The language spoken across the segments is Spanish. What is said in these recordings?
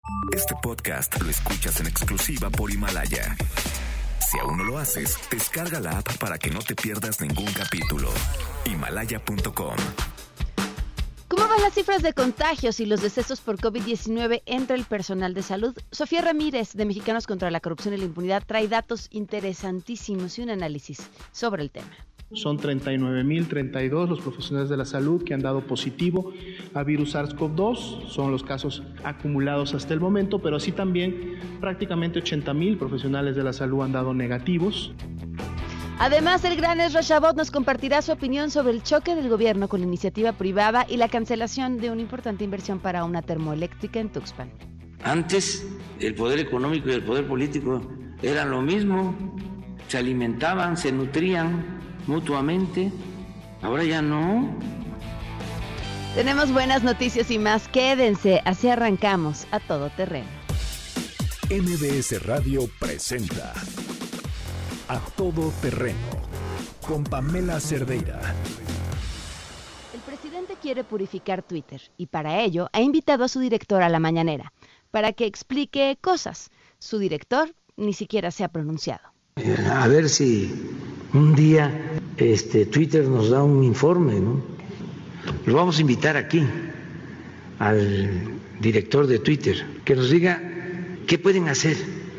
Este podcast lo escuchas en exclusiva por Himalaya. Si aún no lo haces, descarga la app para que no te pierdas ningún capítulo. Himalaya.com. ¿Cómo van las cifras de contagios y los decesos por COVID-19 entre el personal de salud? Sofía Ramírez, de Mexicanos contra la Corrupción y la Impunidad, trae datos interesantísimos y un análisis sobre el tema. Son 39.032 los profesionales de la salud que han dado positivo a virus SARS-CoV-2. Son los casos acumulados hasta el momento, pero así también prácticamente 80.000 profesionales de la salud han dado negativos. Además, el gran Ezra Shabot nos compartirá su opinión sobre el choque del gobierno con la iniciativa privada y la cancelación de una importante inversión para una termoeléctrica en Tuxpan. Antes, el poder económico y el poder político eran lo mismo, se alimentaban, se nutrían mutuamente, ahora ya no. Tenemos buenas noticias y más, quédense, así arrancamos a todo terreno. MBS Radio presenta A Todo Terreno con Pamela Cerdeira. El presidente quiere purificar Twitter y para ello ha invitado a su director a la mañanera para que explique cosas. Su director ni siquiera se ha pronunciado. A ver si un día Twitter nos da un informe, ¿no? Lo vamos a invitar aquí al director de Twitter, que nos diga qué pueden hacer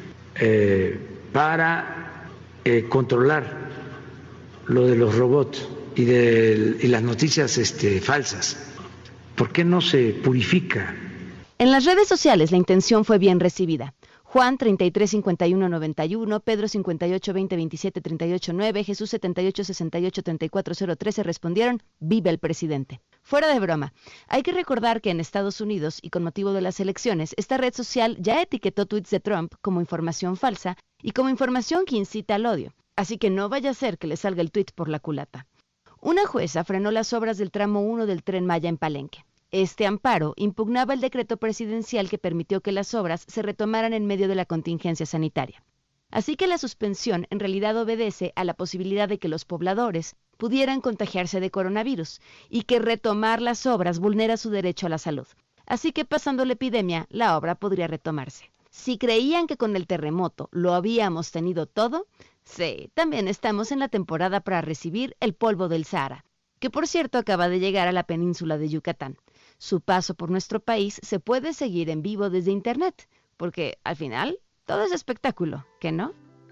para controlar lo de los robots y las noticias falsas. ¿Por qué no se purifica? En las redes sociales la intención fue bien recibida. Juan 335191, Pedro 58202738 Jesús 78683403 respondieron: ¡Viva el presidente! Fuera de broma, hay que recordar que en Estados Unidos y con motivo de las elecciones, esta red social ya etiquetó tweets de Trump como información falsa y como información que incita al odio. Así que no vaya a ser que le salga el tweet por la culata. Una jueza frenó las obras del tramo 1 del Tren Maya en Palenque. Este amparo impugnaba el decreto presidencial que permitió que las obras se retomaran en medio de la contingencia sanitaria. Así que la suspensión en realidad obedece a la posibilidad de que los pobladores pudieran contagiarse de coronavirus y que retomar las obras vulnera su derecho a la salud. Así que pasando la epidemia, la obra podría retomarse. Si creían que con el terremoto lo habíamos tenido todo, sí, también estamos en la temporada para recibir el polvo del Sahara, que por cierto acaba de llegar a la península de Yucatán. Su paso por nuestro país se puede seguir en vivo desde internet, porque al final todo es espectáculo, ¿qué no?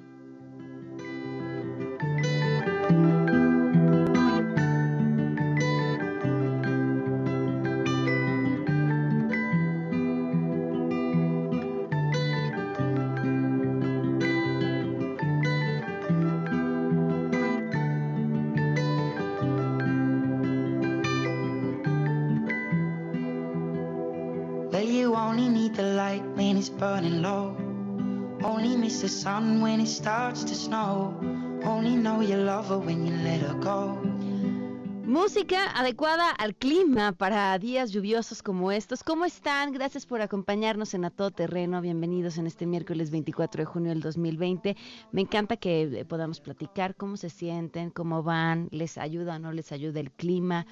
Well, you only need the light when it's burning low. Only miss the sun when it starts to snow. Only know you love her when you let her go. Música adecuada al clima para días lluviosos como estos. ¿Cómo están? Gracias por acompañarnos en A Todo Terreno. Bienvenidos en este miércoles 24 de junio del 2020. Me encanta que podamos platicar cómo se sienten, cómo van, les ayuda o no les ayuda el clima,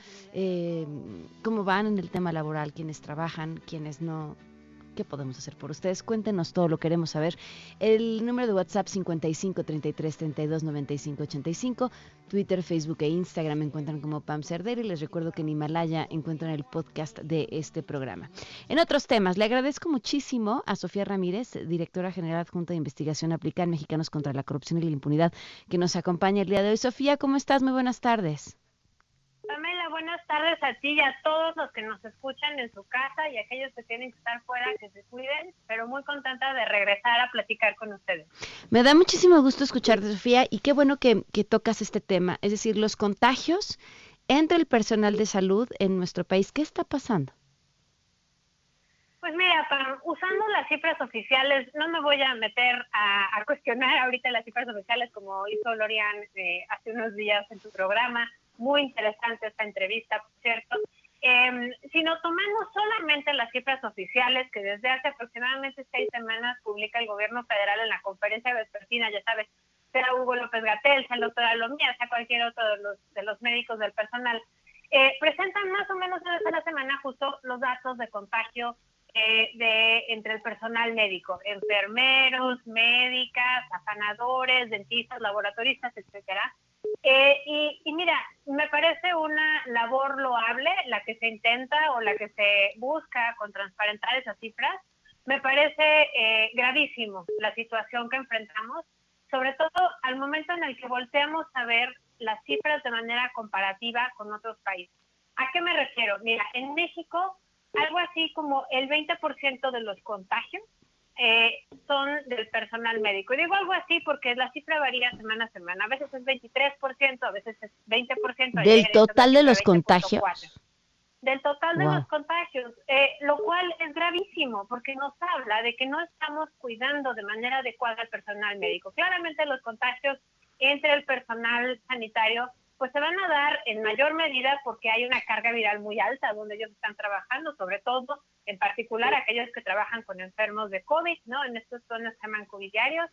cómo van en el tema laboral, quienes trabajan, quienes no. ¿Qué podemos hacer por ustedes? Cuéntenos todo, lo queremos saber. El número de WhatsApp 55 33 32 95 85, Twitter, Facebook e Instagram me encuentran como Pam Cerdeira y les recuerdo que en Himalaya encuentran el podcast de este programa. En otros temas, le agradezco muchísimo a Sofía Ramírez, directora general adjunta de investigación aplicada en Mexicanos contra la Corrupción y la Impunidad, que nos acompaña el día de hoy. Sofía, ¿cómo estás? Muy buenas tardes. Pamela, buenas tardes a ti y a todos los que nos escuchan en su casa y a aquellos que tienen que estar fuera, que se cuiden, pero muy contenta de regresar a platicar con ustedes. Me da muchísimo gusto escucharte, Sofía, y qué bueno que tocas este tema, es decir, los contagios entre el personal de salud en nuestro país. ¿Qué está pasando? Pues mira, Pam, usando las cifras oficiales, no me voy a meter a cuestionar ahorita las cifras oficiales como hizo Lorian hace unos días en su programa. Muy interesante esta entrevista, por cierto, sino tomando solamente las cifras oficiales que desde hace aproximadamente 6 semanas publica el gobierno federal en la conferencia vespertina, ya sabes, sea Hugo López-Gatell, sea el doctor Alomía, sea cualquier otro de los médicos del personal, presentan más o menos una vez a la semana justo los datos de contagio entre el personal médico, enfermeros, médicas, afanadores, dentistas, laboratoristas, etcétera. Y mira, me parece una labor loable la que se intenta o la que se busca con transparentar esas cifras. Me parece gravísimo la situación que enfrentamos, sobre todo al momento en el que volteamos a ver las cifras de manera comparativa con otros países. ¿A qué me refiero? Mira, en México, algo así como el 20% de los contagios son del personal médico. Y digo algo así porque la cifra varía semana a semana. A veces es 23%, a veces es 20%. ¿Del total de los contagios? Del total de los contagios, lo cual es gravísimo porque nos habla de que no estamos cuidando de manera adecuada al personal médico. Claramente los contagios entre el personal sanitario pues se van a dar en mayor medida porque hay una carga viral muy alta donde ellos están trabajando, sobre todo, en particular aquellos que trabajan con enfermos de COVID, ¿no? En estos zonas se llaman covidiarios,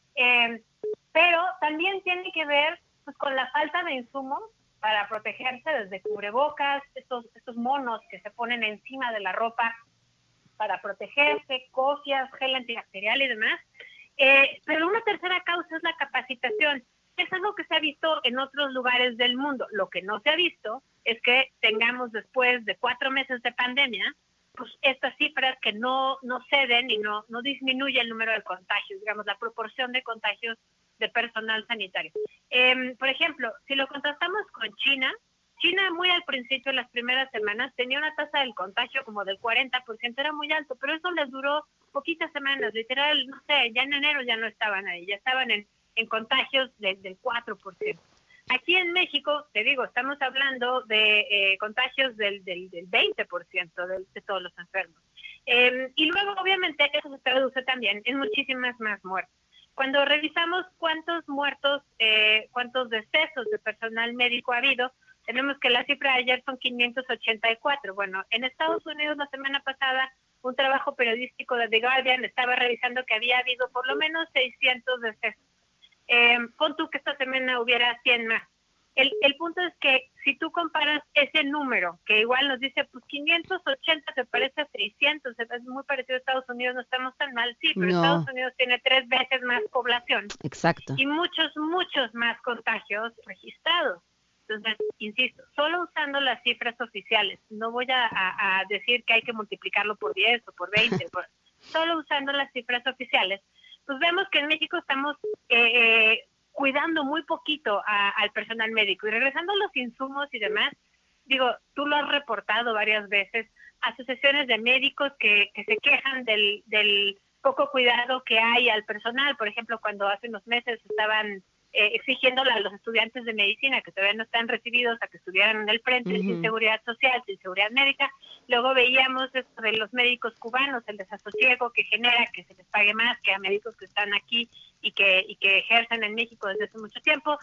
pero también tiene que ver pues con la falta de insumos para protegerse, desde cubrebocas, estos monos que se ponen encima de la ropa para protegerse, cofias, gel antibacterial y demás. Pero una tercera causa es la capacitación. Es algo que se ha visto en otros lugares del mundo. Lo que no se ha visto es que tengamos después de 4 meses de pandemia, pues estas cifras que no ceden y no disminuye el número de contagios, digamos, la proporción de contagios de personal sanitario. Por ejemplo, si lo contrastamos con China muy al principio, en las primeras semanas, tenía una tasa del contagio como del 40%, era muy alto, pero eso les duró poquitas semanas, literal, no sé, ya en enero ya no estaban ahí, ya estaban en contagios del 4%. Aquí en México, te digo, estamos hablando de contagios del 20% de todos los enfermos. Y luego, obviamente, eso se traduce también en muchísimas más muertes. Cuando revisamos cuántos muertos, cuántos decesos de personal médico ha habido, tenemos que la cifra de ayer son 584. Bueno, en Estados Unidos la semana pasada, un trabajo periodístico de The Guardian estaba revisando que había habido por lo menos 600 decesos. Pon tú que esta semana hubiera 100 más. El punto es que si tú comparas ese número, que igual nos dice, pues 580 se parece a 600, es muy parecido a Estados Unidos, no estamos tan mal, sí, pero Estados Unidos tiene 3 veces más población. Exacto. Y muchos más contagios registrados. Entonces, insisto, solo usando las cifras oficiales, no voy a decir que hay que multiplicarlo por 10 o por 20, solo usando las cifras oficiales, pues vemos que en México estamos cuidando muy poquito al personal médico. Y regresando a los insumos y demás, digo, tú lo has reportado varias veces, asociaciones de médicos que se quejan del poco cuidado que hay al personal. Por ejemplo, cuando hace unos meses estaban exigiéndole a los estudiantes de medicina que todavía no están recibidos a que estuvieran en el frente, sin seguridad social, sin seguridad médica. Luego veíamos esto de los médicos cubanos, el desasosiego que genera que se les pague más que a médicos que están aquí y que ejercen en México desde hace mucho tiempo.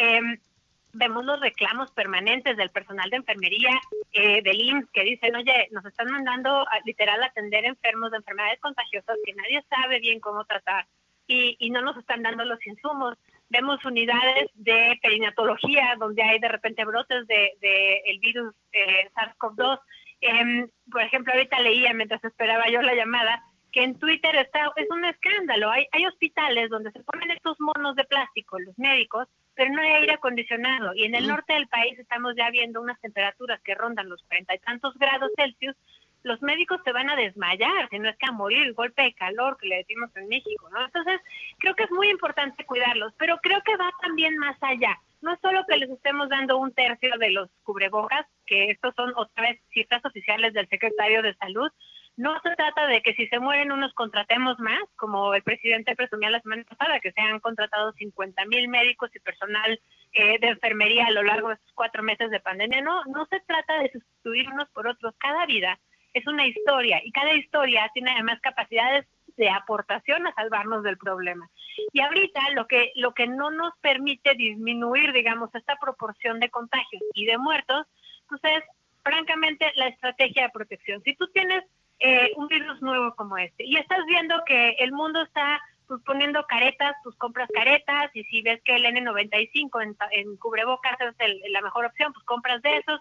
Vemos los reclamos permanentes del personal de enfermería, del IMSS, que dicen, oye, nos están mandando literal a atender enfermos de enfermedades contagiosas que nadie sabe bien cómo tratar y no nos están dando los insumos. Vemos unidades de perinatología donde hay de repente brotes de el virus SARS-CoV-2. Por ejemplo, ahorita leía mientras esperaba yo la llamada que en Twitter es un escándalo. Hay hospitales donde se ponen estos monos de plástico, los médicos, pero no hay aire acondicionado. Y en el norte del país estamos ya viendo unas temperaturas que rondan los 40 y tantos grados Celsius. Los médicos se van a desmayar, si no es que a morir, el golpe de calor que le decimos en México, ¿no? Entonces, creo que es muy importante cuidarlos, pero creo que va también más allá. No es solo que les estemos dando 1/3 de los cubrebocas, que estos son otra vez cifras oficiales del secretario de Salud. No se trata de que si se mueren unos contratemos más, como el presidente presumía la semana pasada, que se han contratado 50,000 médicos y personal de enfermería a lo largo de estos 4 meses de pandemia. No se trata de sustituir unos por otros. Cada vida es una historia y cada historia tiene además capacidades de aportación a salvarnos del problema. Y ahorita lo que no nos permite disminuir, digamos, esta proporción de contagios y de muertos, pues es francamente la estrategia de protección. Si tú tienes un virus nuevo como este y estás viendo que el mundo está pues poniendo caretas, pues compras caretas, y si ves que el N95 en cubrebocas es la mejor opción, pues compras de esos.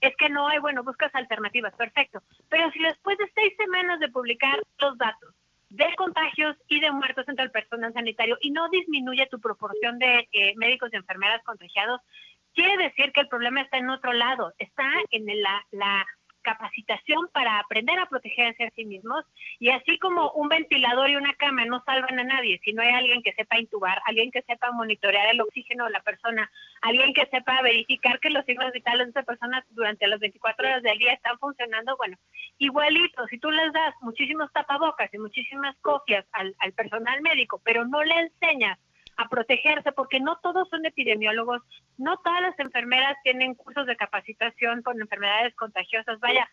es que no hay, bueno, buscas alternativas, perfecto. Pero si después de 6 semanas de publicar los datos de contagios y de muertos entre el personal sanitario y no disminuye tu proporción de médicos y enfermeras contagiados, quiere decir que el problema está en otro lado, está en la capacitación para aprender a protegerse a sí mismos, y así como un ventilador y una cama no salvan a nadie, si no hay alguien que sepa intubar, alguien que sepa monitorear el oxígeno de la persona, alguien que sepa verificar que los signos vitales de esa persona durante las 24 horas del día están funcionando, bueno, igualito, si tú les das muchísimos tapabocas y muchísimas copias al personal médico, pero no le enseñas a protegerse, porque no todos son epidemiólogos, no todas las enfermeras tienen cursos de capacitación con enfermedades contagiosas, vaya,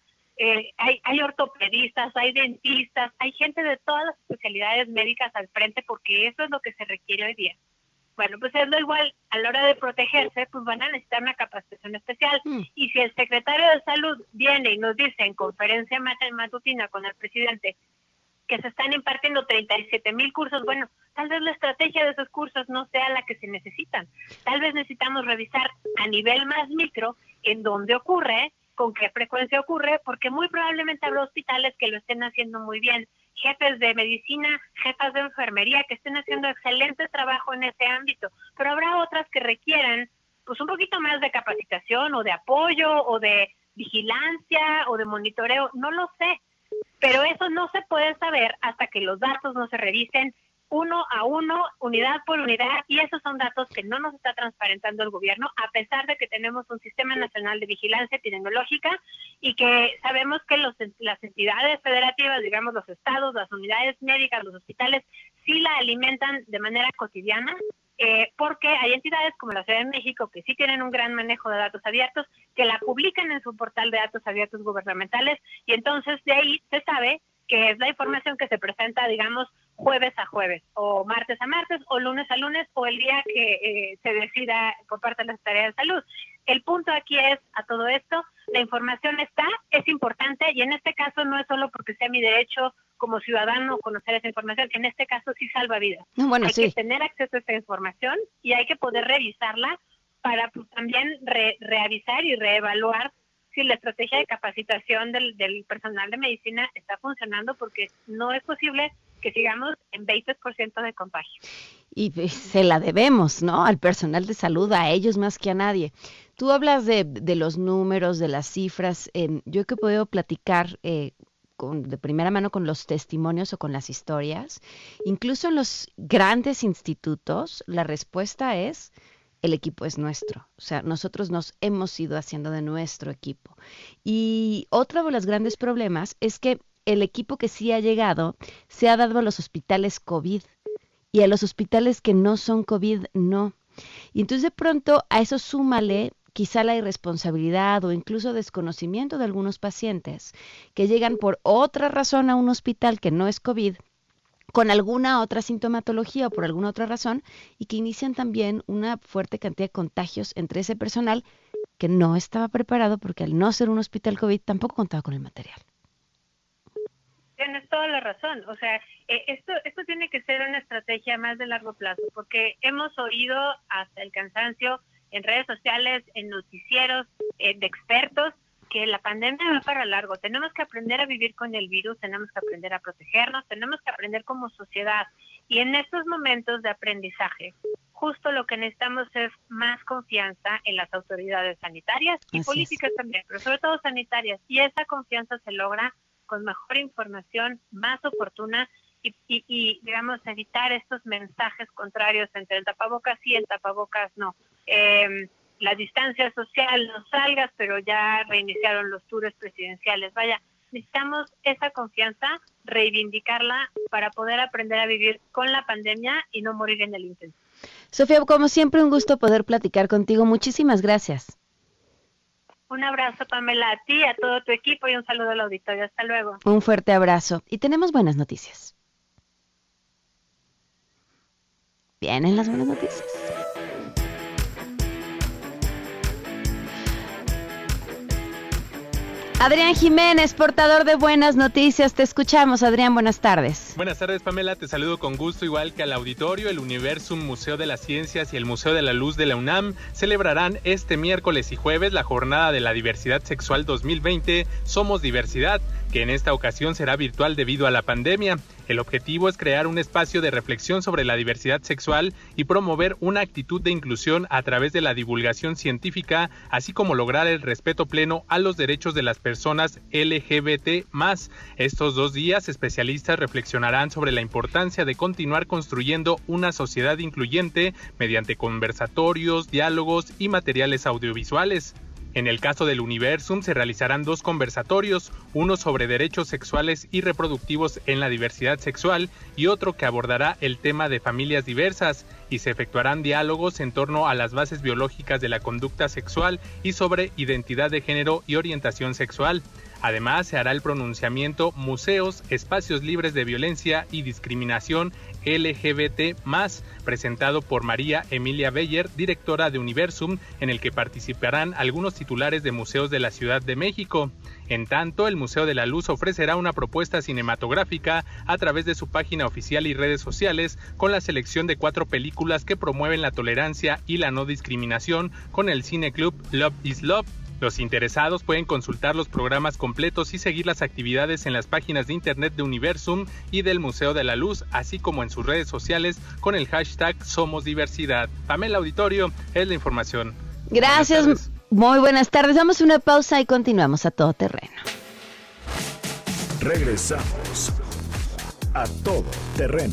hay ortopedistas, hay dentistas, hay gente de todas las especialidades médicas al frente, porque eso es lo que se requiere hoy día. Bueno, pues es lo igual, a la hora de protegerse, pues van a necesitar una capacitación especial. Y si el secretario de Salud viene y nos dice en conferencia matutina con el presidente que se están impartiendo 37,000 cursos, bueno, tal vez la estrategia de esos cursos no sea la que se necesitan. Tal vez necesitamos revisar a nivel más micro en dónde ocurre, con qué frecuencia ocurre, porque muy probablemente habrá hospitales que lo estén haciendo muy bien, jefes de medicina, jefas de enfermería que estén haciendo excelente trabajo en ese ámbito, pero habrá otras que requieran pues un poquito más de capacitación o de apoyo o de vigilancia o de monitoreo, no lo sé. Pero eso no se puede saber hasta que los datos no se revisen uno a uno, unidad por unidad, y esos son datos que no nos está transparentando el gobierno, a pesar de que tenemos un Sistema Nacional de Vigilancia Epidemiológica y que sabemos que las entidades federativas, digamos los estados, las unidades médicas, los hospitales, sí la alimentan de manera cotidiana, porque hay entidades como la Ciudad de México que sí tienen un gran manejo de datos abiertos, que la publican en su portal de datos abiertos gubernamentales, y entonces de ahí se sabe que es la información que se presenta, digamos, jueves a jueves, o martes a martes, o lunes a lunes, o el día que se decida por parte de la Secretaría de Salud. El punto aquí es, a todo esto, la información está, es importante, y en este caso no es solo porque sea mi derecho como ciudadano conocer esa información, en este caso sí salva vidas. Bueno, hay que tener acceso a esa información y hay que poder revisarla para pues, también reavisar y reevaluar si la estrategia de capacitación del personal de medicina está funcionando, porque no es posible que sigamos en 20% de contagio. Y se la debemos, ¿no? Al personal de salud, a ellos más que a nadie. Tú hablas de los números, de las cifras. Yo que he podido platicar de primera mano con los testimonios o con las historias, incluso en los grandes institutos, la respuesta es: el equipo es nuestro. O sea, nosotros nos hemos ido haciendo de nuestro equipo. Y otro de los grandes problemas es que el equipo que sí ha llegado se ha dado a los hospitales COVID, y a los hospitales que no son COVID, no. Y entonces de pronto a eso súmale quizá la irresponsabilidad o incluso desconocimiento de algunos pacientes que llegan por otra razón a un hospital que no es COVID, con alguna otra sintomatología o por alguna otra razón, y que inician también una fuerte cantidad de contagios entre ese personal que no estaba preparado, porque al no ser un hospital COVID tampoco contaba con el material. Tienes toda la razón. O sea, esto tiene que ser una estrategia más de largo plazo, porque hemos oído hasta el cansancio en redes sociales, en noticieros de expertos, que la pandemia va para largo. Tenemos que aprender a vivir con el virus, tenemos que aprender a protegernos, tenemos que aprender como sociedad. Y en estos momentos de aprendizaje, justo lo que necesitamos es más confianza en las autoridades sanitarias y políticas también, pero sobre todo sanitarias. Y esa confianza se logra con mejor información, más oportuna y digamos, evitar estos mensajes contrarios entre el tapabocas sí, el tapabocas no. La distancia social, no salgas, pero ya reiniciaron los tours presidenciales. Vaya, necesitamos esa confianza, reivindicarla para poder aprender a vivir con la pandemia y no morir en el intento. Sofía, como siempre, un gusto poder platicar contigo. Muchísimas gracias. Un abrazo, Pamela, a ti, a todo tu equipo, y un saludo al auditorio. Hasta luego. Un fuerte abrazo. Y tenemos buenas noticias. ¿Vienen las buenas noticias? Adrián Jiménez, portador de buenas noticias. Te escuchamos, Adrián, buenas tardes. Buenas tardes, Pamela, te saludo con gusto, igual que al auditorio. El Universum Museo de las Ciencias y el Museo de la Luz de la UNAM celebrarán este miércoles y jueves la Jornada de la Diversidad Sexual 2020, Somos Diversidad, que en esta ocasión será virtual debido a la pandemia. El objetivo es crear un espacio de reflexión sobre la diversidad sexual y promover una actitud de inclusión a través de la divulgación científica, así como lograr el respeto pleno a los derechos de las personas LGBT+. Estos 2 días, especialistas reflexionarán sobre la importancia de continuar construyendo una sociedad incluyente mediante conversatorios, diálogos y materiales audiovisuales. En el caso del Universum se realizarán 2 conversatorios, uno sobre derechos sexuales y reproductivos en la diversidad sexual y otro que abordará el tema de familias diversas, y se efectuarán diálogos en torno a las bases biológicas de la conducta sexual y sobre identidad de género y orientación sexual. Además, se hará el pronunciamiento Museos, Espacios Libres de Violencia y Discriminación LGBT+, presentado por María Emilia Beyer, directora de Universum, en el que participarán algunos titulares de museos de la Ciudad de México. En tanto, el Museo de la Luz ofrecerá una propuesta cinematográfica a través de su página oficial y redes sociales, con la selección de 4 películas que promueven la tolerancia y la no discriminación con el cineclub Love is Love. Los interesados pueden consultar los programas completos y seguir las actividades en las páginas de internet de Universum y del Museo de la Luz, así como en sus redes sociales con el hashtag Somos Diversidad. Pamela, auditorio, es la información. Gracias, muy buenas tardes. Damos una pausa y continuamos a todo terreno. Regresamos a todo terreno.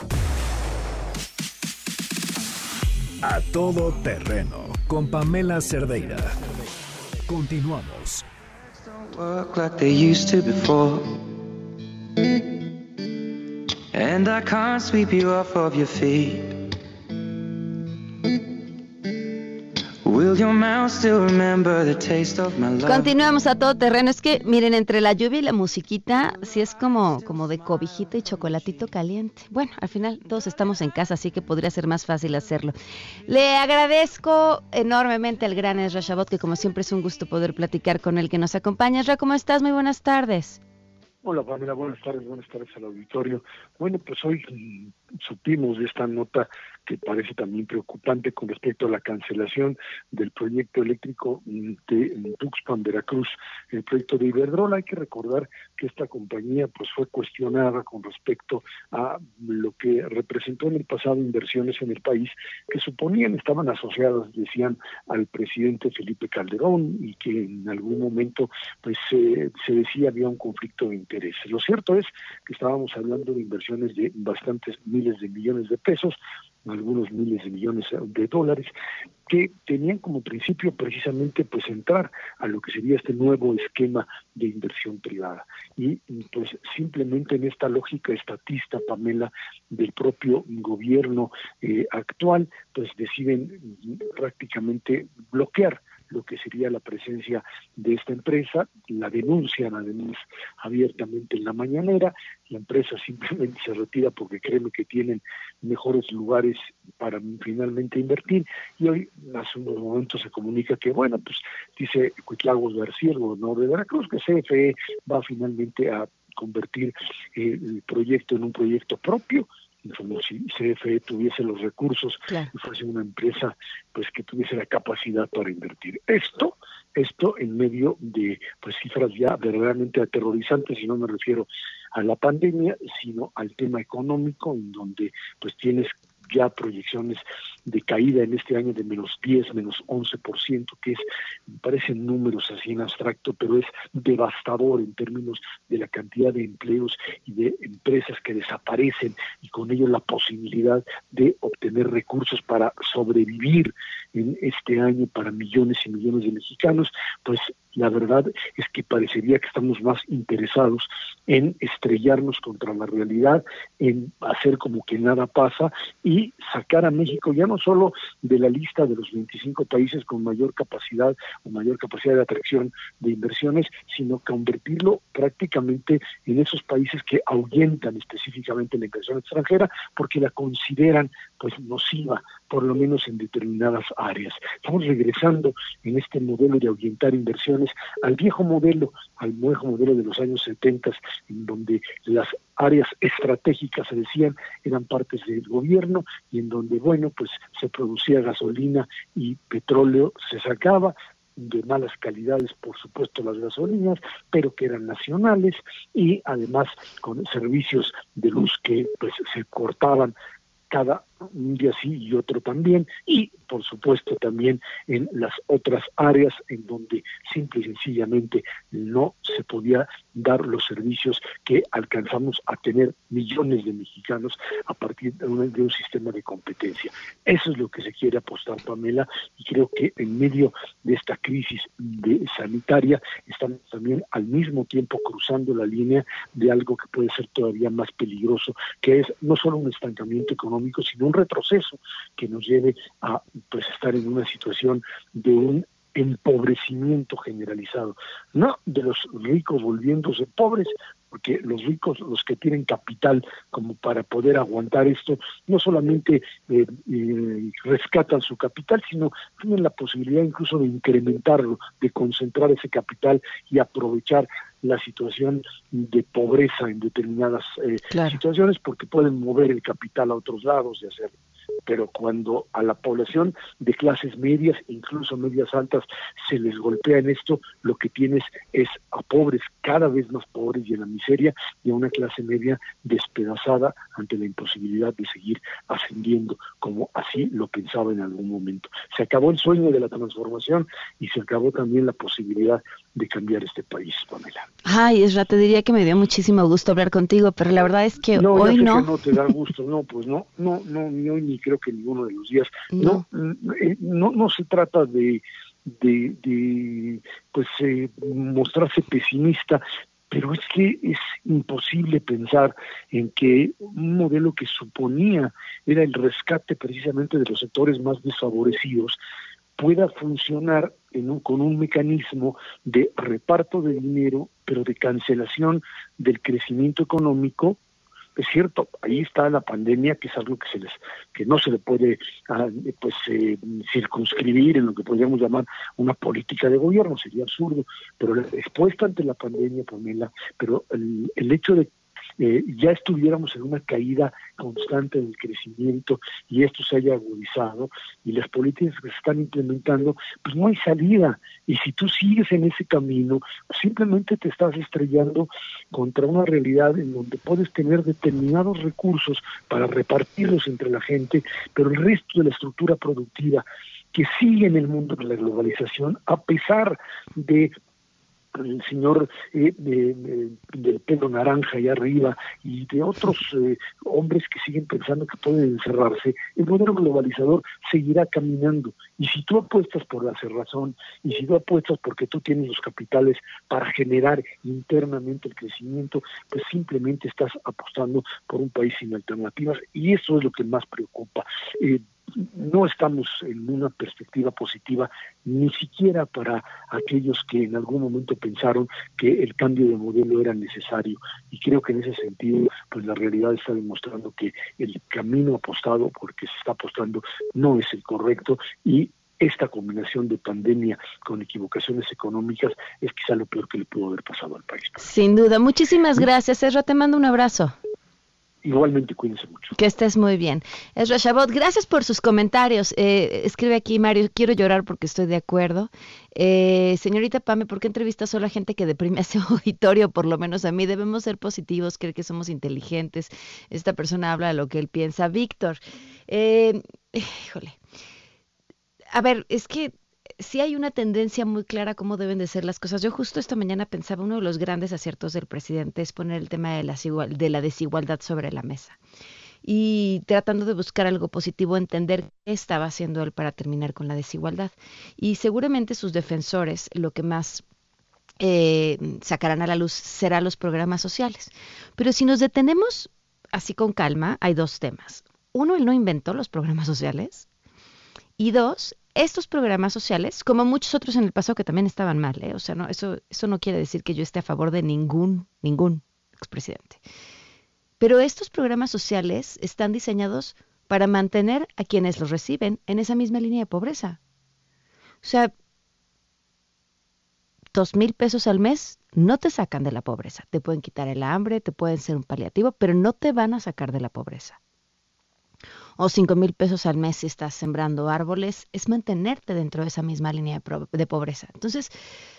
A todo terreno con Pamela Cerdeira. Continuamos. Work like they used to before, and I can't sweep you off of your feet. Will your mouth still remember the taste of my love? Continuamos a todo terreno. Es que, miren, entre la lluvia y la musiquita, sí es como de cobijita y chocolatito caliente. Bueno, al final todos estamos en casa, así que podría ser más fácil hacerlo. Le agradezco enormemente al gran Ezra Shabot, que como siempre es un gusto poder platicar con él, que nos acompaña. Ezra, ¿cómo estás? Muy buenas tardes. Hola, Pamela, buenas tardes al auditorio. Bueno, pues hoy supimos de esta nota que parece también preocupante con respecto a la cancelación del proyecto eléctrico de Tuxpan, Veracruz, el proyecto de Iberdrola. Hay que recordar que esta compañía pues fue cuestionada con respecto a lo que representó en el pasado inversiones en el país que estaban asociadas, decían, al presidente Felipe Calderón, y que en algún momento pues se decía había un conflicto de intereses. Lo cierto es que estábamos hablando de inversiones de bastantes miles de millones de pesos, algunos miles de millones de dólares, que tenían como principio precisamente pues entrar a lo que sería este nuevo esquema de inversión privada. Y pues simplemente en esta lógica estatista, Pamela, del propio gobierno actual, pues deciden prácticamente bloquear lo que sería la presencia de esta empresa. La denuncian además abiertamente en la mañanera. La empresa simplemente se retira porque creen que tienen mejores lugares para finalmente invertir, y hoy hace unos momentos se comunica que, bueno, pues dice Cuitlagos García, el gobernador de Veracruz, que CFE va finalmente a convertir el proyecto en un proyecto propio, como si CFE tuviese los recursos, claro, y fuese una empresa pues que tuviese la capacidad para invertir. Esto en medio de pues cifras ya verdaderamente aterrorizantes, y no me refiero a la pandemia, sino al tema económico, en donde pues tienes ya proyecciones de caída en este año de -10, -11%, que me parecen números así en abstracto, pero es devastador en términos de la cantidad de empleos y de empresas que desaparecen, y con ello la posibilidad de obtener recursos para sobrevivir en este año para millones y millones de mexicanos. Pues la verdad es que parecería que estamos más interesados en estrellarnos contra la realidad, en hacer como que nada pasa y sacar a México ya no solo de la lista de los 25 países con mayor capacidad de atracción de inversiones, sino convertirlo prácticamente en esos países que ahuyentan específicamente la inversión extranjera porque la consideran pues nociva, por lo menos en determinadas áreas. Estamos regresando en este modelo de ahuyentar inversiones al viejo modelo de los años 70, en donde las áreas estratégicas, se decían, eran partes del gobierno, y en donde, bueno, pues se producía gasolina y petróleo se sacaba, de malas calidades, por supuesto, las gasolinas, pero que eran nacionales, y además con servicios de luz que pues se cortaban cada un día sí y otro también, y por supuesto también en las otras áreas en donde simple y sencillamente no se podía dar los servicios que alcanzamos a tener millones de mexicanos a partir de un sistema de competencia. Eso es lo que se quiere apostar, Pamela, y creo que en medio de esta crisis sanitaria estamos también al mismo tiempo cruzando la línea de algo que puede ser todavía más peligroso, que es no solo un estancamiento económico, sino un retroceso que nos lleve a pues estar en una situación de un empobrecimiento generalizado, no de los ricos volviéndose pobres, porque los ricos, los que tienen capital como para poder aguantar esto, no solamente rescatan su capital, sino tienen la posibilidad incluso de incrementarlo, de concentrar ese capital y aprovechar la situación de pobreza en determinadas situaciones, porque pueden mover el capital a otros lados y hacerlo. Pero cuando a la población de clases medias, incluso medias altas, se les golpea en esto, lo que tienes es a pobres cada vez más pobres y en la miseria, y a una clase media despedazada ante la imposibilidad de seguir ascendiendo, como así lo pensaba en algún momento. Se acabó el sueño de la transformación y se acabó también la posibilidad de cambiar este país, Pamela. Ay, Ezra, te diría que me dio muchísimo gusto hablar contigo, pero la verdad es que no, hoy ya sé no. Que no te da gusto, no, pues no, ni hoy ni creo que ninguno de los días. No se trata de mostrarse pesimista, pero es que es imposible pensar en que un modelo que suponía era el rescate precisamente de los sectores más desfavorecidos pueda funcionar con un mecanismo de reparto de dinero, pero de cancelación del crecimiento económico. Es cierto, ahí está la pandemia, que es algo que no se le puede circunscribir en lo que podríamos llamar una política de gobierno, sería absurdo, pero la respuesta ante la pandemia, Pamela, pero el hecho de ya estuviéramos en una caída constante del crecimiento y esto se haya agudizado y las políticas que se están implementando, pues no hay salida, y si tú sigues en ese camino, simplemente te estás estrellando contra una realidad en donde puedes tener determinados recursos para repartirlos entre la gente, pero el resto de la estructura productiva que sigue en el mundo de la globalización, a pesar de el señor del pelo naranja allá arriba y de otros hombres que siguen pensando que pueden encerrarse, el modelo globalizador seguirá caminando. Y si tú apuestas por la cerrazón, y si tú apuestas porque tú tienes los capitales para generar internamente el crecimiento, pues simplemente estás apostando por un país sin alternativas, y eso es lo que más preocupa. No estamos en una perspectiva positiva, ni siquiera para aquellos que en algún momento pensaron que el cambio de modelo era necesario, y creo que en ese sentido pues la realidad está demostrando que el camino apostado, porque se está apostando, no es el correcto, y esta combinación de pandemia con equivocaciones económicas es quizá lo peor que le pudo haber pasado al país. Sin duda. Muchísimas gracias, Ezra, te mando un abrazo. Igualmente, cuídense mucho. Que estés muy bien. Ezra Shabot, gracias por sus comentarios. Escribe aquí Mario, quiero llorar porque estoy de acuerdo. Señorita Pame, ¿por qué entrevista solo a gente que deprime a ese auditorio? Por lo menos a mí. Debemos ser positivos, creer que somos inteligentes. Esta persona habla de lo que él piensa. Víctor, híjole. A ver, es que sí hay una tendencia muy clara cómo deben de ser las cosas. Yo justo esta mañana pensaba, uno de los grandes aciertos del presidente es poner el tema de la desigualdad sobre la mesa. Y tratando de buscar algo positivo, entender qué estaba haciendo él para terminar con la desigualdad. Y seguramente sus defensores lo que más sacarán a la luz serán los programas sociales. Pero si nos detenemos así con calma, hay dos temas. Uno, él no inventó los programas sociales. Y dos, estos programas sociales, como muchos otros en el pasado que también estaban mal, o sea, no, eso no quiere decir que yo esté a favor de ningún expresidente. Pero estos programas sociales están diseñados para mantener a quienes los reciben en esa misma línea de pobreza. O sea, 2,000 pesos al mes no te sacan de la pobreza. Te pueden quitar el hambre, te pueden ser un paliativo, pero no te van a sacar de la pobreza. O 5,000 pesos al mes si estás sembrando árboles, es mantenerte dentro de esa misma línea de pobreza. Entonces,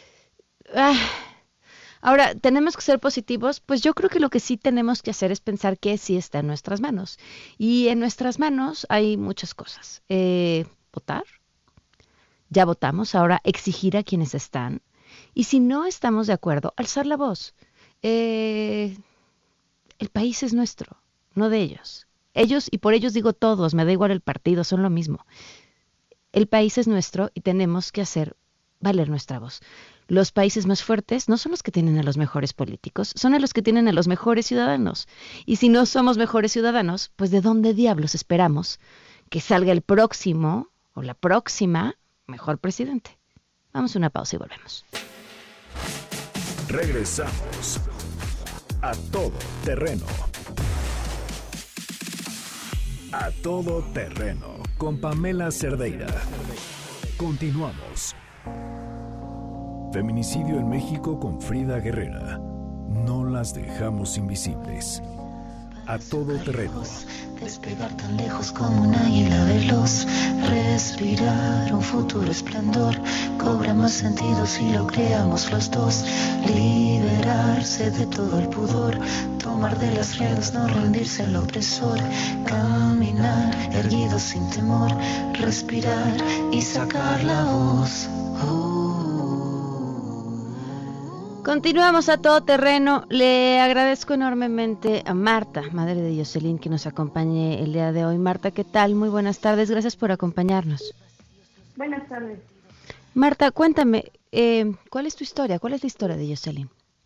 ahora, ¿tenemos que ser positivos? Pues yo creo que lo que sí tenemos que hacer es pensar que sí está en nuestras manos. Y en nuestras manos hay muchas cosas. Votar. Ya votamos, ahora exigir a quienes están. Y si no estamos de acuerdo, alzar la voz. El país es nuestro, no de ellos. Ellos, y por ellos digo todos, me da igual el partido, son lo mismo. El país es nuestro y tenemos que hacer valer nuestra voz. Los países más fuertes no son los que tienen a los mejores políticos, son a los que tienen a los mejores ciudadanos. Y si no somos mejores ciudadanos, pues ¿de dónde diablos esperamos que salga el próximo o la próxima mejor presidente? Vamos a una pausa y volvemos. Regresamos a Todo Terreno. A Todo Terreno con Pamela Cerdeira. Continuamos. Feminicidio en México con Frida Guerrera. No las dejamos invisibles. A Todo Terreno. Despegar tan lejos como un águila veloz, respirar un futuro esplendor, cobra más sentido si lo creamos los dos, liberarse de todo el pudor, tomar de las riendas, no rendirse al opresor, caminar erguido sin temor, respirar y sacar la voz. Continuamos a Todo Terreno. Le agradezco enormemente a Marta, madre de Jocelyn, que nos acompañe el día de hoy. Marta, ¿qué tal? Muy buenas tardes. Gracias por acompañarnos. Buenas tardes. Marta, cuéntame, ¿cuál es tu historia? ¿Cuál es la historia de Jocelyn?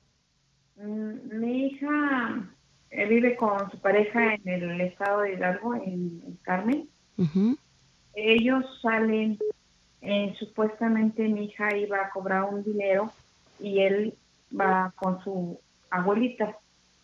Mi hija vive con su pareja en el estado de Hidalgo, en Carmen. Uh-huh. Ellos salen, supuestamente mi hija iba a cobrar un dinero y él va con su abuelita.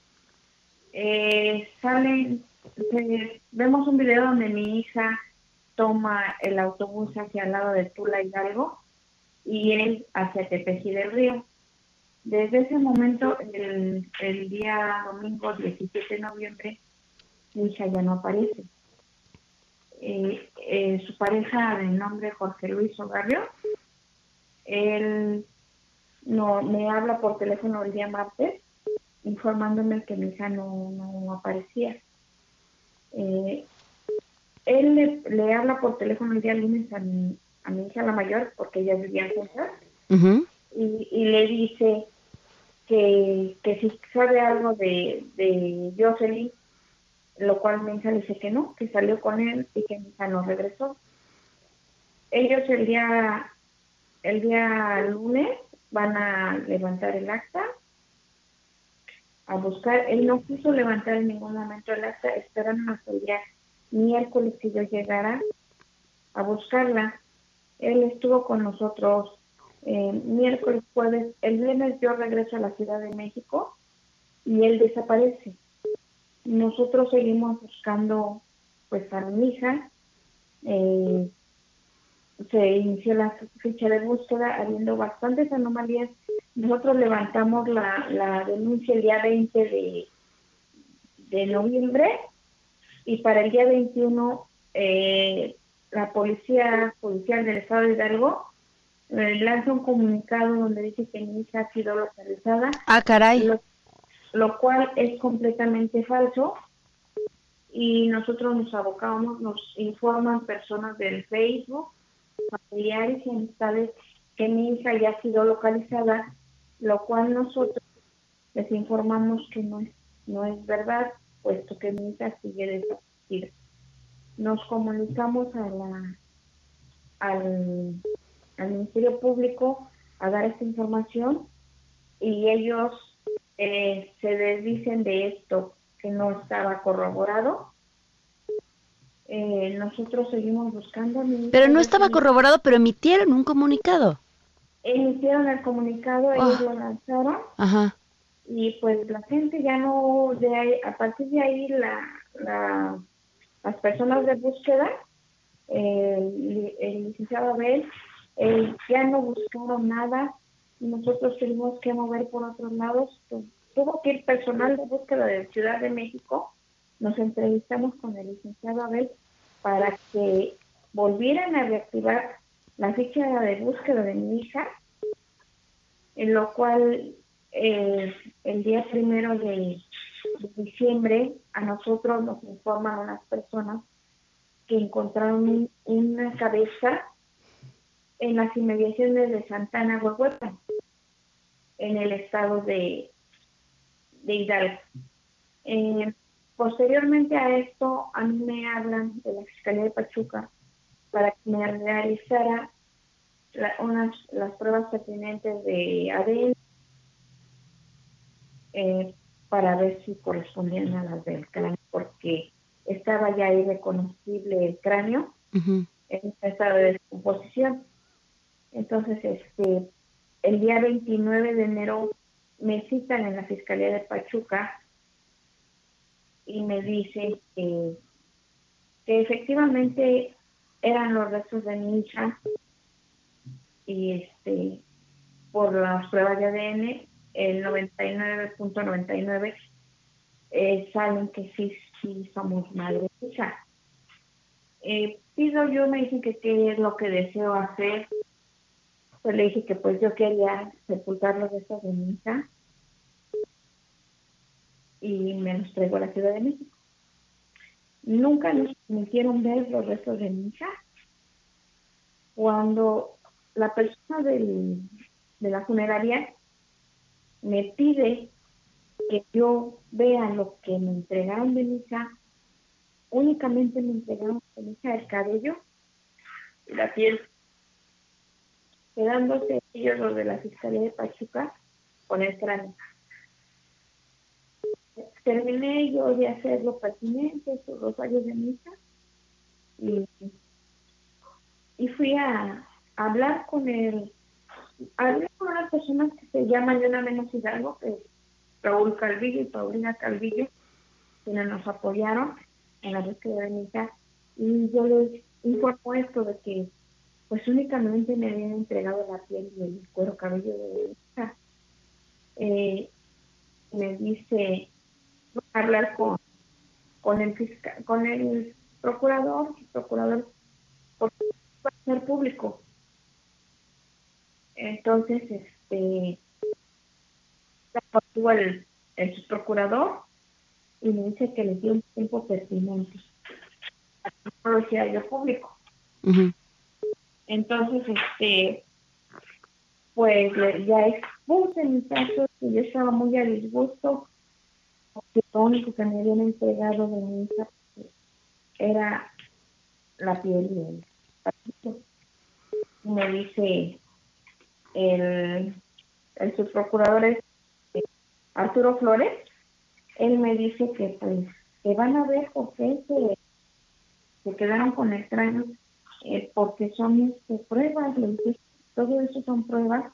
Vemos un video donde mi hija toma el autobús hacia el lado de Tula Hidalgo y él hacia Tepeji del Río. Desde ese momento, el día domingo 17 de noviembre, mi hija ya no aparece. Su pareja de nombre Jorge Luis Ogarrio, él no me habla por teléfono el día martes informándome que mi hija no aparecía. Él le habla por teléfono el día lunes a mi hija la mayor, porque ella vivía en Texas. Uh-huh. y le dice que si sabe algo de Jocelyn, lo cual mi hija le dice que no, que salió con él y que mi hija no regresó. Ellos el día lunes van a levantar el acta, a buscar. Él no quiso levantar en ningún momento el acta, esperaron hasta el día miércoles que yo llegara a buscarla. Él estuvo con nosotros miércoles, jueves. El viernes yo regreso a la Ciudad de México y él desaparece. Nosotros seguimos buscando pues a mi hija. Se inició la ficha de búsqueda habiendo bastantes anomalías. Nosotros levantamos la denuncia el día 20 de noviembre y para el día 21 la policía judicial del estado de Hidalgo lanza un comunicado donde dice que mi hija ha sido localizada. Ah, caray. Lo cual es completamente falso, y nosotros nos abocamos, nos informan personas del Facebook, familiares y amistades, que mi hija ya ha sido localizada, lo cual nosotros les informamos que no es verdad, puesto que mi hija sigue desaparecida. Nos comunicamos al Ministerio Público a dar esta información y ellos se desdicen de esto, que no estaba corroborado. Nosotros seguimos buscando. Pero no estaba corroborado, pero emitieron un comunicado. Emitieron el comunicado, ellos lo lanzaron. Ajá. Y pues la gente ya no, a partir de ahí las personas de búsqueda, el licenciado Abel, ya no buscaron nada y nosotros tuvimos que mover por otros lados. Tuvo que ir personal de búsqueda de Ciudad de México. Nos entrevistamos con el licenciado Abel para que volvieran a reactivar la ficha de búsqueda de mi hija, en lo cual el día 1 de diciembre a nosotros nos informan unas personas que encontraron una cabeza en las inmediaciones de Santana, Huehuepan, en el estado de Hidalgo. Posteriormente a esto, a mí me hablan de la Fiscalía de Pachuca para que me realizara las pruebas pertinentes de ADN para ver si correspondían a las del cráneo, porque estaba ya irreconocible el cráneo en estado de descomposición. Entonces, el día 29 de enero me citan en la Fiscalía de Pachuca y me dicen que efectivamente eran los restos de mi hija y por las pruebas de ADN, el 99.99 saben que sí somos madre e hija. Pido yo, me dicen que qué es lo que deseo hacer. Pues le dije que pues yo quería sepultar los restos de mi hija y me los traigo a la Ciudad de México. Nunca nos permitieron ver los restos de mi hija. Cuando la persona de la funeraria me pide que yo vea lo que me entregaron de mi hija, únicamente me entregaron de mi hija el cabello y la piel, quedándose ellos los de la Fiscalía de Pachuca con el cráneo. Terminé yo de hacer lo pertinente, los rosarios de misa, y fui a hablar con hablé con unas personas que se llaman de una menos Hidalgo, que es Raúl Calvillo y Paulina Calvillo, quienes nos apoyaron en la búsqueda de mi hija, y yo les informo esto de que pues únicamente me habían entregado la piel y el cuero cabello de mi hija. Me dice hablar con el procurador porque va a ser público. Entonces actúa el subprocurador y me dice que le dio un tiempo pertinente. No lo decía yo público. Entonces pues ya expuse mi caso, que yo estaba muy a disgusto, porque lo único que me habían entregado de mi hija era la piel y el patito. Y me dice el subprocurador Arturo Flores, él me dice que pues que van a ver, José, que se quedaron con el cráneo porque son pruebas, le dije, todo eso son pruebas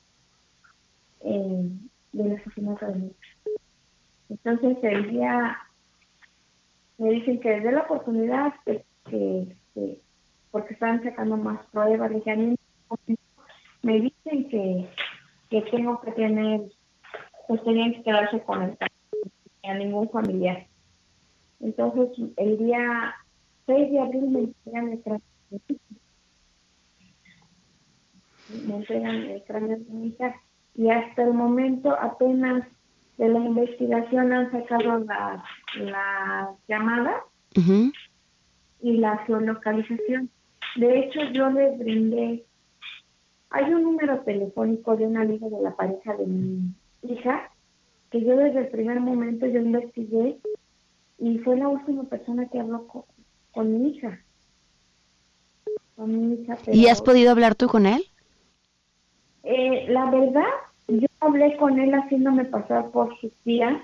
del asesinato de mi hija. Entonces el día me dicen que les dé la oportunidad que porque están sacando más pruebas. Le dije, a mí me dicen que tengo que tener, pues tenían que quedarse con el a ningún familiar. Entonces el día 6 de abril me entregan el cráneo de mi hija, y hasta el momento apenas de la investigación han sacado la llamada y la geolocalización. De hecho, yo les brindé, hay un número telefónico de una amiga de la pareja de mi hija, que yo desde el primer momento yo investigué y fue la última persona que habló con mi hija. Pero, ¿y has podido hablar tú con él? La verdad, yo hablé con él haciéndome pasar por su tía.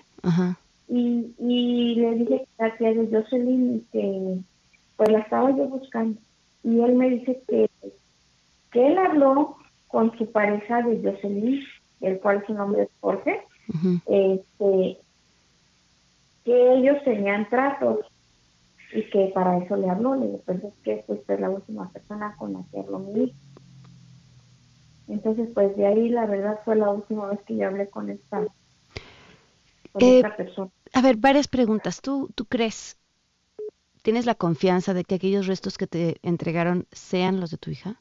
Y le dije que la tía de Jocelyn, que pues la estaba yo buscando, y él me dice que él habló con su pareja de Jocelyn, el cual su nombre es Jorge, que ellos tenían tratos y que para eso le habló. Le digo, pues es que fuiste la última persona con la que habló mi hijo. Entonces, pues de ahí la verdad fue la última vez que yo hablé con esta persona. A ver, varias preguntas. ¿Tú crees, tienes la confianza de que aquellos restos que te entregaron sean los de tu hija?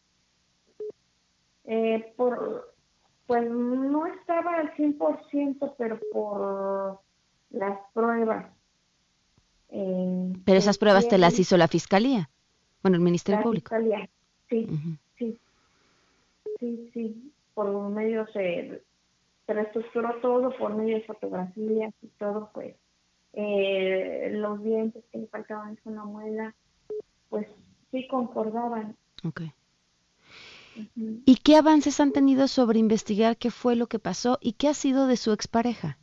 Pues no estaba al 100%, pero por las pruebas. Pero esas pruebas te las hizo la Fiscalía, bueno, el Ministerio Público. La Fiscalía, sí, sí, por medio se reestructuró todo, por medio de fotografías y todo, pues, los dientes que le faltaban es una muela, pues sí concordaban. Okay. ¿Y qué avances han tenido sobre investigar qué fue lo que pasó y qué ha sido de su expareja?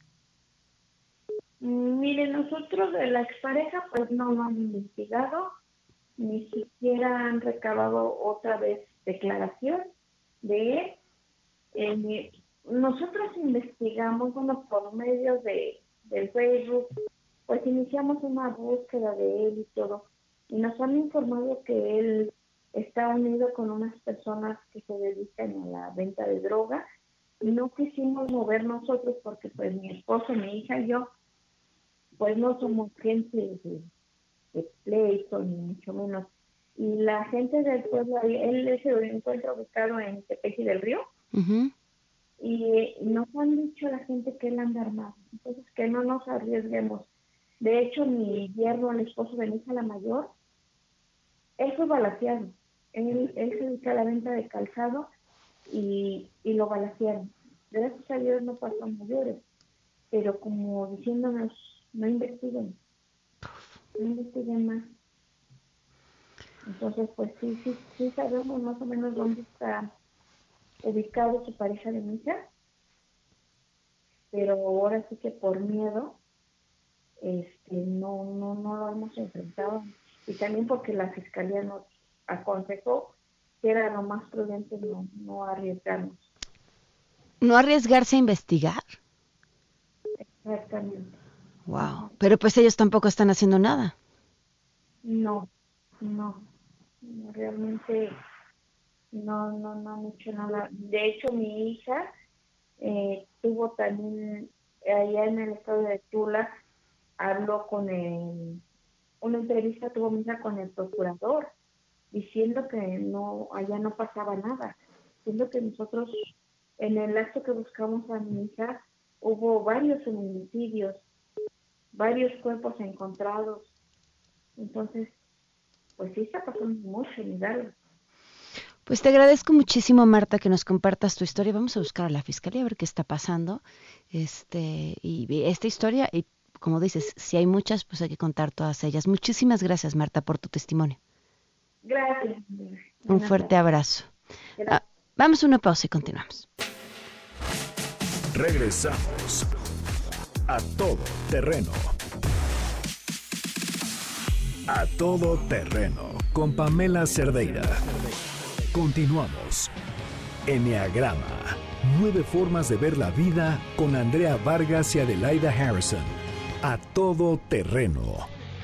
Mire, nosotros de la expareja pues no lo han investigado, ni siquiera han recabado otra vez declaración de él. Nosotros investigamos, por medio del Facebook, pues iniciamos una búsqueda de él y todo, y nos han informado que él está unido con unas personas que se dedican a la venta de droga, y no quisimos mover nosotros porque pues mi esposo, mi hija y yo, pues no somos gente de pleito, ni mucho menos. Y la gente del pueblo, él se encuentra ubicado en Tepeji del Río, y nos han dicho a la gente que él anda armado, entonces que no nos arriesguemos. De hecho, mi yerno, el esposo de mi hija, la mayor, él fue balaceado. Él se dedica a la venta de calzado y lo balacearon. Gracias a Dios no pasó a mayores, pero como diciéndonos, no investiguen más. Entonces, pues sí sabemos más o menos dónde está ubicado su pareja de mi hija, pero ahora sí que por miedo no lo hemos enfrentado, y también porque la Fiscalía nos aconsejó que era lo más prudente no arriesgarnos. ¿No arriesgarse a investigar? Exactamente. Wow, pero pues ellos tampoco están haciendo nada. No, realmente no han hecho nada. De hecho, mi hija tuvo también, allá en el estado de Tula, habló con una entrevista tuvo mi hija con el procurador, diciendo que allá no pasaba nada, diciendo que nosotros, en el acto que buscamos a mi hija, hubo varios feminicidios, varios cuerpos encontrados. Entonces, pues sí está pasando mucho en Hidalgo. Pues te agradezco muchísimo, Marta, que nos compartas tu historia. Vamos a buscar a la Fiscalía a ver qué está pasando. Y esta historia, y como dices, si hay muchas, pues hay que contar todas ellas. Muchísimas gracias, Marta, por tu testimonio. Gracias. Un fuerte abrazo. Vamos a una pausa y continuamos. Regresamos a Todo Terreno. A Todo Terreno con Pamela Cerdeira. Continuamos. Enneagrama. 9 formas de ver la vida con Andrea Vargas y Adelaida Harrison. A Todo Terreno.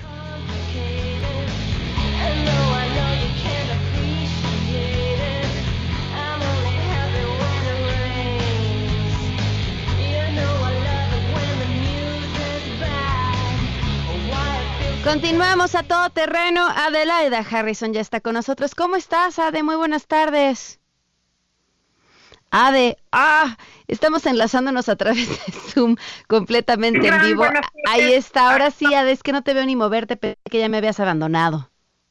Continuamos a Todo Terreno. Adelaida Harrison ya está con nosotros. ¿Cómo estás, Ade? Muy buenas tardes. Ade, estamos enlazándonos a través de Zoom completamente en vivo. Ahí está, ahora sí, Ade, es que no te veo ni moverte, pensé que ya me habías abandonado.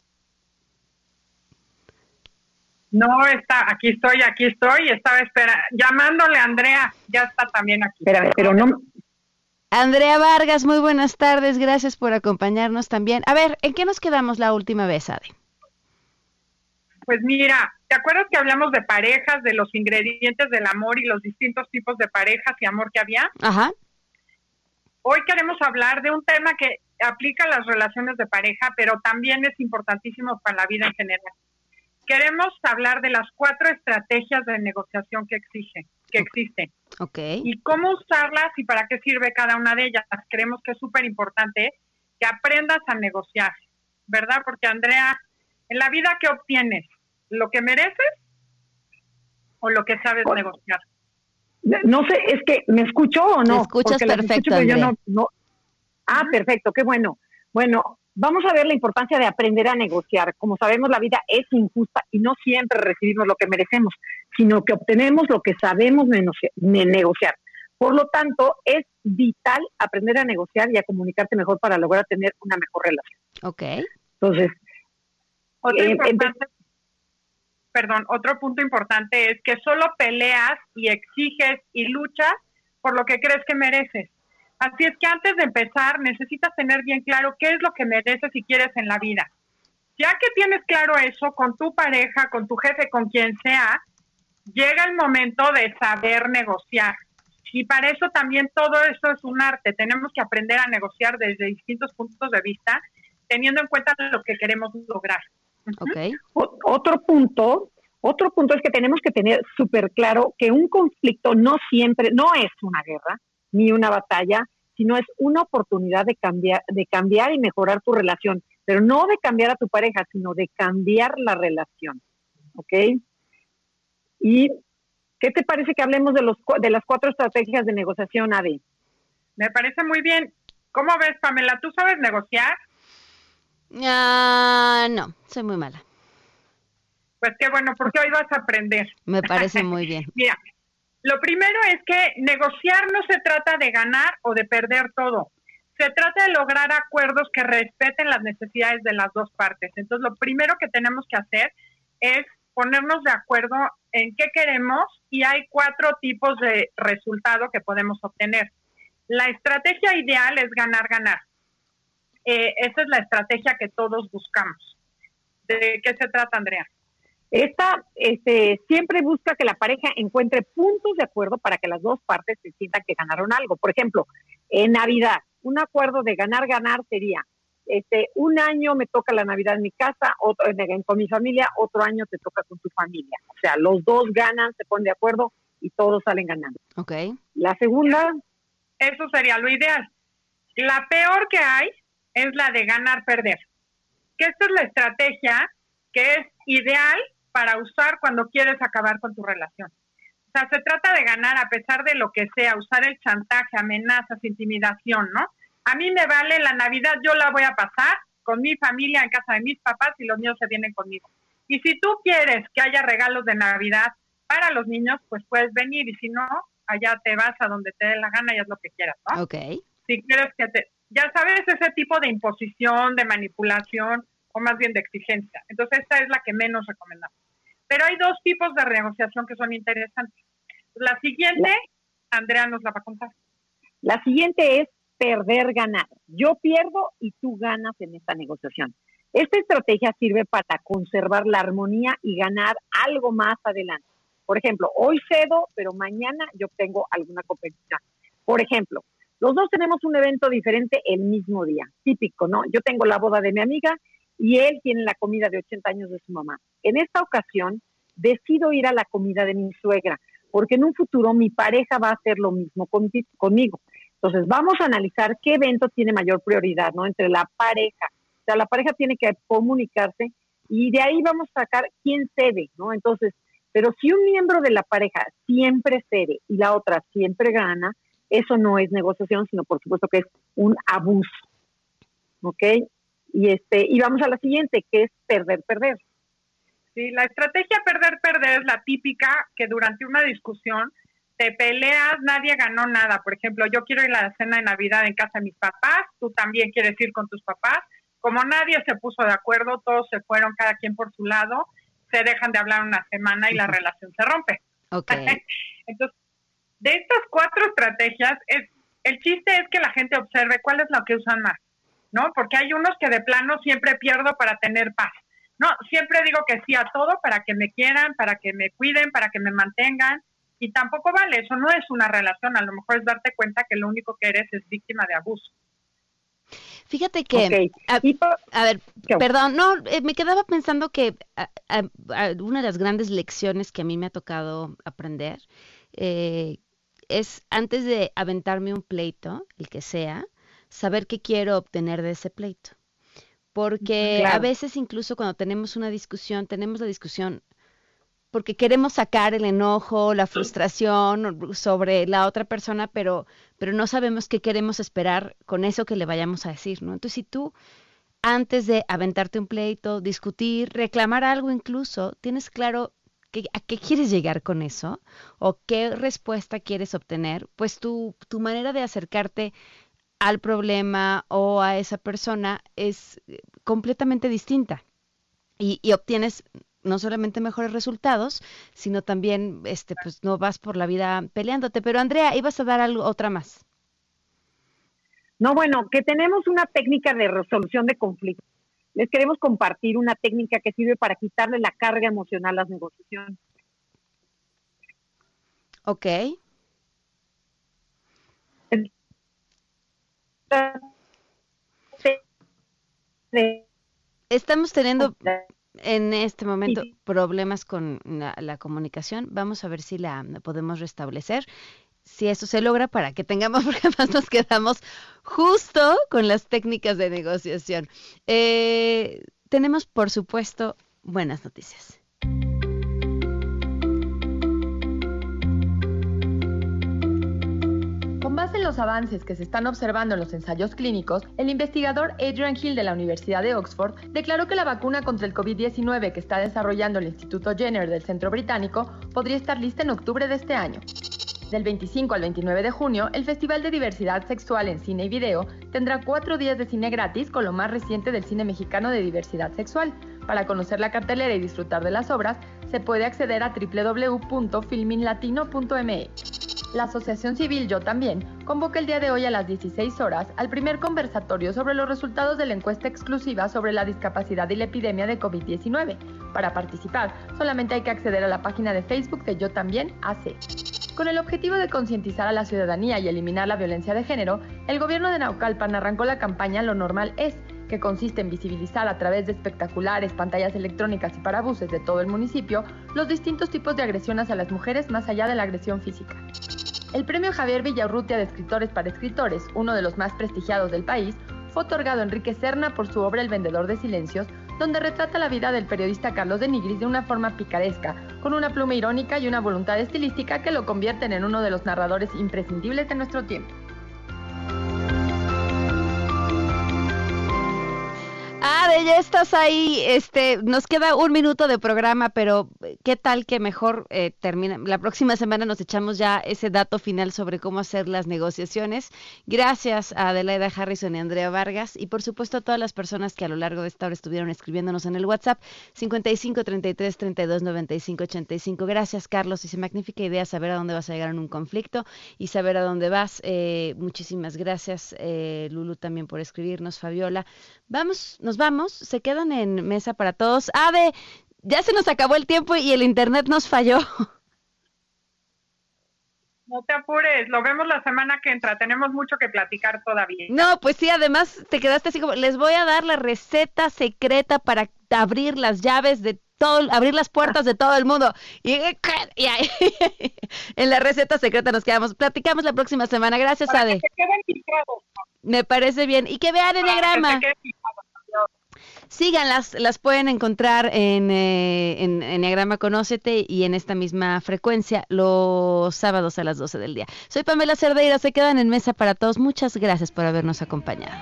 No, aquí estoy, estaba llamándole a Andrea, ya está también aquí. Pero no... Andrea Vargas, muy buenas tardes, gracias por acompañarnos también. A ver, ¿en qué nos quedamos la última vez, Ade? Pues mira, ¿te acuerdas que hablamos de parejas, de los ingredientes del amor y los distintos tipos de parejas y amor que había? Ajá. Hoy queremos hablar de un tema que aplica a las relaciones de pareja, pero también es importantísimo para la vida en general. Queremos hablar de las 4 estrategias de negociación que existen. Okay. Y cómo usarlas y para qué sirve cada una de ellas. Creemos que es súper importante que aprendas a negociar. ¿verdad? Porque Andrea, en la vida, ¿qué obtienes? ¿Lo que mereces o lo que sabes negociar? No sé, es que ¿me escucho o no? Te escuchas perfecto, Andrea. Yo no. Ah, perfecto, qué bueno. Bueno, vamos a ver la importancia de aprender a negociar. Como sabemos, la vida es injusta y no siempre recibimos lo que merecemos, sino que obtenemos lo que sabemos negociar. Por lo tanto, es vital aprender a negociar y a comunicarte mejor para lograr tener una mejor relación. Ok. Entonces, otro punto importante es que solo peleas y exiges y luchas por lo que crees que mereces. Así es que antes de empezar necesitas tener bien claro qué es lo que mereces y quieres en la vida. Ya que tienes claro eso con tu pareja, con tu jefe, con quien sea, llega el momento de saber negociar. Y para eso también todo eso es un arte. Tenemos que aprender a negociar desde distintos puntos de vista, teniendo en cuenta lo que queremos lograr. Okay. Otro punto es que tenemos que tener súper claro que un conflicto no es una guerra ni una batalla, sino es una oportunidad de cambiar y mejorar tu relación, pero no de cambiar a tu pareja, sino de cambiar la relación, ¿ok? ¿Y qué te parece que hablemos de las 4 estrategias de negociación, Adi? Me parece muy bien. ¿Cómo ves, Pamela? ¿Tú sabes negociar? No, soy muy mala. Pues qué bueno, porque hoy vas a aprender. Me parece muy bien. Mira, lo primero es que negociar no se trata de ganar o de perder todo. Se trata de lograr acuerdos que respeten las necesidades de las dos partes. Entonces, lo primero que tenemos que hacer es ponernos de acuerdo en qué queremos y hay 4 tipos de resultado que podemos obtener. La estrategia ideal es ganar-ganar. Esa es la estrategia que todos buscamos. ¿De qué se trata, Andrea? Esta siempre busca que la pareja encuentre puntos de acuerdo para que las dos partes se sientan que ganaron algo. Por ejemplo, en Navidad, un acuerdo de ganar-ganar sería, un año me toca la Navidad en mi casa, con mi familia, otro año te toca con tu familia. O sea, los dos ganan, se ponen de acuerdo y todos salen ganando. Okay. La segunda... Eso sería lo ideal. La peor que hay es la de ganar-perder. Que esta es la estrategia que es ideal para usar cuando quieres acabar con tu relación. O sea, se trata de ganar a pesar de lo que sea, usar el chantaje, amenazas, intimidación, ¿no? A mí me vale la Navidad, yo la voy a pasar con mi familia en casa de mis papás y los niños se vienen conmigo. Y si tú quieres que haya regalos de Navidad para los niños, pues puedes venir y si no, allá te vas a donde te dé la gana y haz lo que quieras, ¿no? Okay. Si quieres ya sabes, ese tipo de imposición, de manipulación o más bien de exigencia. Entonces esta es la que menos recomendamos. Pero hay 2 tipos de negociación que son interesantes. La siguiente, Andrea nos la va a contar. La siguiente es perder-ganar. Yo pierdo y tú ganas en esta negociación. Esta estrategia sirve para conservar la armonía y ganar algo más adelante. Por ejemplo, hoy cedo, pero mañana yo tengo alguna competición. Por ejemplo, los dos tenemos un evento diferente el mismo día. Típico, ¿no? Yo tengo la boda de mi amiga y él tiene la comida de 80 años de su mamá. En esta ocasión, decido ir a la comida de mi suegra, porque en un futuro mi pareja va a hacer lo mismo conmigo. Entonces, vamos a analizar qué evento tiene mayor prioridad, ¿no? Entre la pareja. O sea, la pareja tiene que comunicarse y de ahí vamos a sacar quién cede, ¿no? Entonces, pero si un miembro de la pareja siempre cede y la otra siempre gana, eso no es negociación, sino por supuesto que es un abuso, ¿ok? Y vamos a la siguiente, que es perder-perder. Sí, la estrategia perder-perder es la típica que durante una discusión te peleas, nadie ganó nada. Por ejemplo, yo quiero ir a la cena de Navidad en casa de mis papás, tú también quieres ir con tus papás. Como nadie se puso de acuerdo, todos se fueron cada quien por su lado, se dejan de hablar una semana y la relación se rompe. Okay. Entonces, de estas 4 estrategias, el chiste es que la gente observe cuál es la que usan más, ¿no? Porque hay unos que de plano siempre pierdo para tener paz. No, siempre digo que sí a todo para que me quieran, para que me cuiden, para que me mantengan. Y tampoco vale, eso no es una relación. A lo mejor es darte cuenta que lo único que eres es víctima de abuso. Fíjate que, a ver, perdón, no, me quedaba pensando que una de las grandes lecciones que a mí me ha tocado aprender es antes de aventarme un pleito, el que sea, saber qué quiero obtener de ese pleito. porque a veces incluso cuando tenemos la discusión porque queremos sacar el enojo, la frustración sobre la otra persona, pero no sabemos qué queremos esperar con eso que le vayamos a decir, ¿no? Entonces, si tú, antes de aventarte un pleito, discutir, reclamar algo incluso, tienes claro a qué quieres llegar con eso o qué respuesta quieres obtener, pues tu manera de acercarte al problema o a esa persona es completamente distinta y obtienes no solamente mejores resultados, sino también pues no vas por la vida peleándote. Pero Andrea, ibas a dar otra más. No, bueno, que tenemos una técnica de resolución de conflictos. Les queremos compartir una técnica que sirve para quitarle la carga emocional a las negociaciones. Ok. Estamos teniendo en este momento problemas con la comunicación. Vamos a ver si la podemos restablecer. Si eso se logra, para que tengamos, porque además nos quedamos justo con las técnicas de negociación. Tenemos, por supuesto, buenas noticias. Con base en los avances que se están observando en los ensayos clínicos, el investigador Adrian Hill de la Universidad de Oxford declaró que la vacuna contra el COVID-19 que está desarrollando el Instituto Jenner del Centro Británico podría estar lista en octubre de este año. Del 25 al 29 de junio, el Festival de Diversidad Sexual en Cine y Video tendrá 4 días de cine gratis con lo más reciente del cine mexicano de diversidad sexual. Para conocer la cartelera y disfrutar de las obras, se puede acceder a www.filminlatino.mx. La Asociación Civil Yo También convoca el día de hoy a las 16 horas al primer conversatorio sobre los resultados de la encuesta exclusiva sobre la discapacidad y la epidemia de COVID-19. Para participar, solamente hay que acceder a la página de Facebook de Yo También AC. Con el objetivo de concientizar a la ciudadanía y eliminar la violencia de género, el gobierno de Naucalpan arrancó la campaña Lo Normal Es, que consiste en visibilizar a través de espectaculares, pantallas electrónicas y parabuses de todo el municipio los distintos tipos de agresión hacia las mujeres más allá de la agresión física. El premio Javier Villaurrutia de Escritores para Escritores, uno de los más prestigiados del país, fue otorgado a Enrique Serna por su obra El Vendedor de Silencios, donde retrata la vida del periodista Carlos de Nigris de una forma picaresca, con una pluma irónica y una voluntad estilística que lo convierten en uno de los narradores imprescindibles de nuestro tiempo. Ya estás ahí, nos queda 1 minuto de programa, pero ¿qué tal que mejor termina? La próxima semana nos echamos ya ese dato final sobre cómo hacer las negociaciones. Gracias a Adelaida Harrison y Andrea Vargas, y por supuesto a todas las personas que a lo largo de esta hora estuvieron escribiéndonos en el WhatsApp 55 33 32 95 85. Gracias, Carlos, y magnífica idea saber a dónde vas a llegar en un conflicto y saber a dónde vas. Muchísimas gracias, Lulu, también por escribirnos, Fabiola. Nos vamos. Se quedan en Mesa para Todos. Ade, ya se nos acabó el tiempo y el internet nos falló. No te apures, lo vemos la semana que entra, tenemos mucho que platicar todavía. No, pues sí, además te quedaste así como, les voy a dar la receta secreta para abrir las llaves de todo, abrir las puertas de todo el mundo. Y ahí, en la receta secreta nos quedamos. Platicamos la próxima semana. Gracias, para Ade. Que se queden fijados. Me parece bien. Y que vean Enneagrama. Síganlas, las pueden encontrar en Enneagrama Conócete y en esta misma frecuencia los sábados a las 12 del día. Soy Pamela Cerdeira, se quedan en Mesa para Todos. Muchas gracias por habernos acompañado.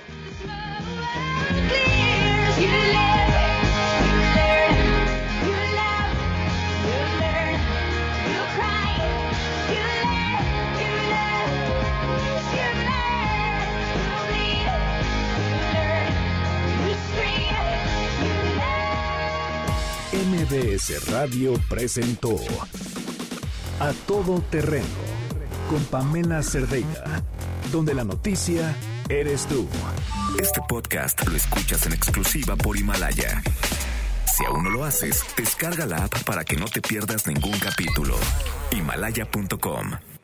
MBS Radio presentó A Todo Terreno con Pamela Cerdeira, donde la noticia eres tú. Este podcast lo escuchas en exclusiva por Himalaya. Si aún no lo haces, descarga la app para que no te pierdas ningún capítulo. Himalaya.com